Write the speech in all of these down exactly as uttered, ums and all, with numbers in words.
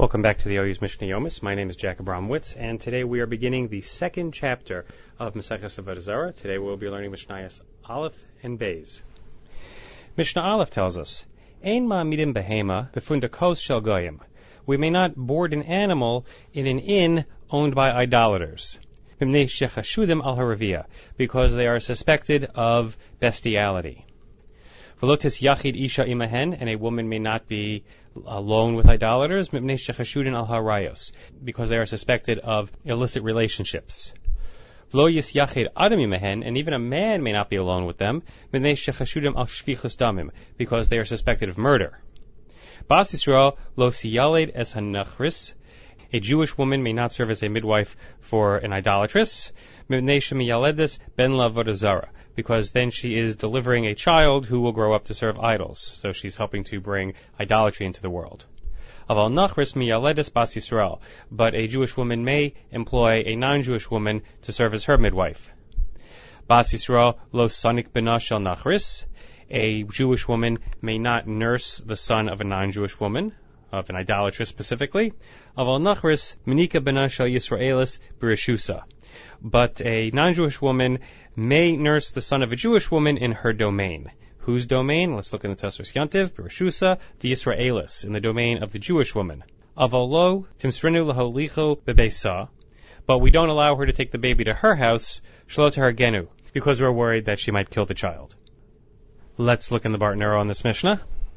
Welcome back to the O U's Mishnah Yomis. My name is Jack Abramowitz, and today we are beginning the second chapter of Maseches Avodah Zarah. Today we'll be learning Mishnayos Aleph and Beis. Mishnah Aleph tells us, Ein ma'amidim behema befundakos shel goyim. We may not board an animal in an inn owned by idolaters, mimnei shechashudim al haravia, because they are suspected of bestiality. Velotis yachid isha imahen, and a woman may not be alone with idolaters, mipnei shechashudin al harayos, because they are suspected of illicit relationships. V'lo yis yachid adam imahen, and even a man may not be alone with them, mipnei shechashudim al shvichus damim, because they are suspected of murder. Bas Yisrael lo siyaled es hanachris, a Jewish woman may not serve as a midwife for an idolatress, mipnei shemiyaledes ben la'avodah zarah, because then she is delivering a child who will grow up to serve idols. So she's helping to bring idolatry into the world. Aval nachris miyaledes bas Yisrael, but a Jewish woman may employ a non-Jewish woman to serve as her midwife. Bas Yisrael lo sanik bena shel nachris, a Jewish woman may not nurse the son of a non-Jewish woman, of an idolatress specifically. Aval nachris menika bena shel Yisraelis b'reshusa, but a non-Jewish woman may nurse the son of a Jewish woman in her domain. Whose domain? Let's look in the Tosfos Yantiv, B'Reshusa, the Yisraelis, in the domain of the Jewish woman. Avalo timsrenu laholicho bebeisa, but we don't allow her to take the baby to her house, shlo genu, because we're worried that she might kill the child. Let's look in the Bartanura on this Mishnah.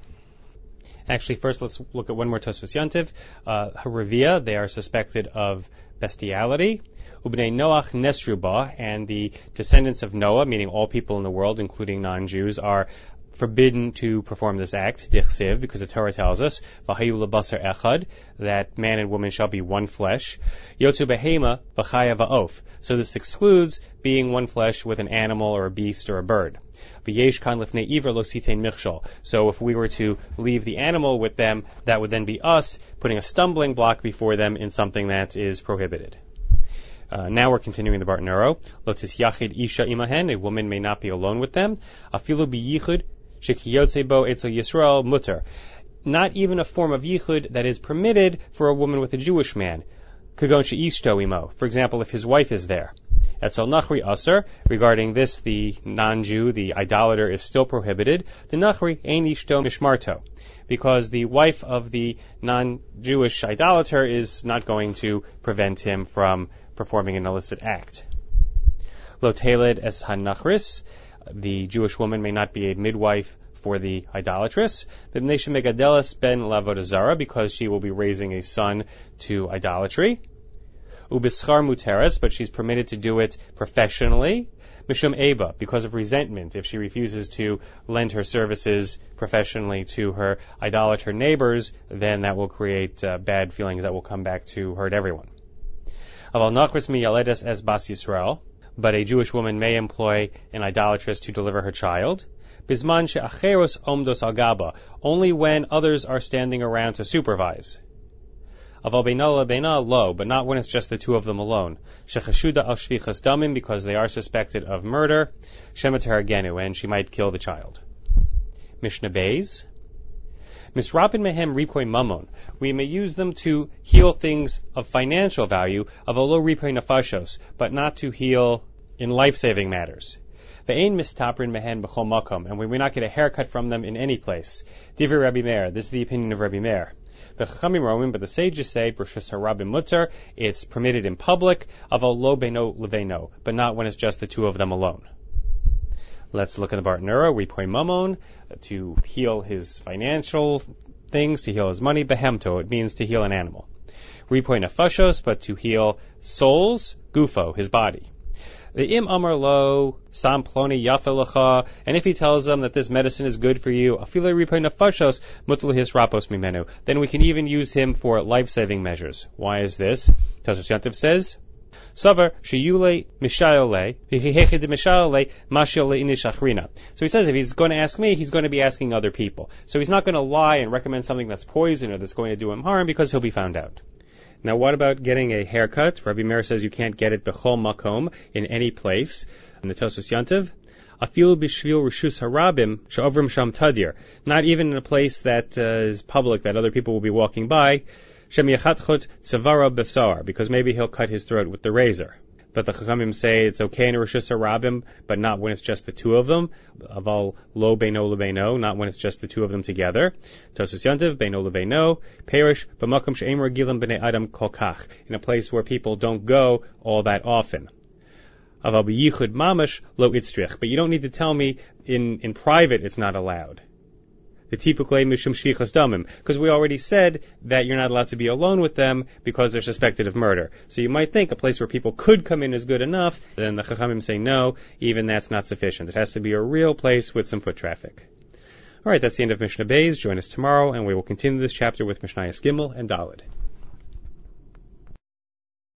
Actually, first let's look at one more Tosfos Yantiv. Uh, Haravia, they are suspected of bestiality. Ubnei Noach Nesruba, and the descendants of Noah, meaning all people in the world, including non-Jews, are forbidden to perform this act, dichsiv, because the Torah tells us, V'hayu lebasar echad, that man and woman shall be one flesh. Yotzu behema v'chaya va'of. So this excludes being one flesh with an animal or a beast or a bird. V'yesh kan lifnei iver lo sitein michshol. So if we were to leave the animal with them, that would then be us putting a stumbling block before them in something that is prohibited. Uh, now we're continuing the Bartanura. Lotis yachid isha imahen, a woman may not be alone with them. Afilu biyichud shekiyotze bo etzel Yisrael mutter. Not even a form of yichud that is permitted for a woman with a Jewish man. Kagon she'ishto imo. For example, if his wife is there. Etzel nachri aser. Regarding this, the non-Jew, the idolater, is still prohibited. The nachri ein ishto mishmarto, because the wife of the non-Jewish idolater is not going to prevent him from performing an illicit act. Lo teled es hanachris, the Jewish woman may not be a midwife for the idolatress. B'nei shemegadeles ben la'avodah zarah, because she will be raising a son to idolatry. Ubischar muteres, but she's permitted to do it professionally. Mishum eba, because of resentment, if she refuses to lend her services professionally to her idolater neighbors, then that will create uh, bad feelings that will come back to hurt everyone. Aval nachris miyaledes es bas Yisrael, but a Jewish woman may employ an idolatress to deliver her child. Bisman she'acheros omdos al gaba, only when others are standing around to supervise. Aval beina lebeina lo, but not when it's just the two of them alone. Shechashuda al shvichas damim, because they are suspected of murder. Shemeter genu, and she might kill the child. Mishnah Beis. Misrapin mehem ripoi mamon. We may use them to heal things of financial value, of a low ripoi nafashos, but not to heal in life-saving matters. Ve'ein mistaprin mehen b'chol makom, and we may not get a haircut from them in any place. Divrei Rabbi Meir, this is the opinion of Rabbi Meir. V'chachamim romin, but the sages say, b'rshus harabim mutter, it's permitted in public, of a lo beno leveno, but not when it's just the two of them alone. Let's look at the Bartanura, ripoi mamon, to heal his financial things, to heal his money. Behemto, it means to heal an animal. Ripoi nefashos, but to heal souls. Gufo, his body. The im amar lo sam ploni yafe lecha, and if he tells them that this medicine is good for you, afile ripoi nefashos mutul his rapos mimenu, then we can even use him for life-saving measures. Why is this? Tosfos Yantiv says, Savar sheyule mishayole v'hehechid mishayole mashiole inishachrina. So he says if he's going to ask me, he's going to be asking other people. So he's not going to lie and recommend something that's poison or that's going to do him harm, because he'll be found out. Now, what about getting a haircut? Rabbi Meir says you can't get it bechol makom, in any place. In the Tosfos Yantiv, afilu b'shvil reshus harabim she'ovrim sham tadir. Not even in a place that uh, is public, that other people will be walking by. Shem yachatchot tzavara basar, because maybe he'll cut his throat with the razor. But the Chachamim say it's okay in Rosh Hashanah, but not when it's just the two of them. Aval lo beino lebeino, not when it's just the two of them together. Tosus Yantiv, beino lebeino, perish, b'makom she'em regilim b'nei adam kol kach, in a place where people don't go all that often. Aval b'yichud mamash lo itzrich, but you don't need to tell me in, in private it's not allowed. The tipukle mishum shvichas damim, because we already said that you're not allowed to be alone with them because they're suspected of murder. So you might think a place where people could come in is good enough. Then the Chachamim say no, even that's not sufficient. It has to be a real place with some foot traffic. All right, that's the end of Mishnah Beis. Join us tomorrow, and we will continue this chapter with Mishnayos Gimel and Daled.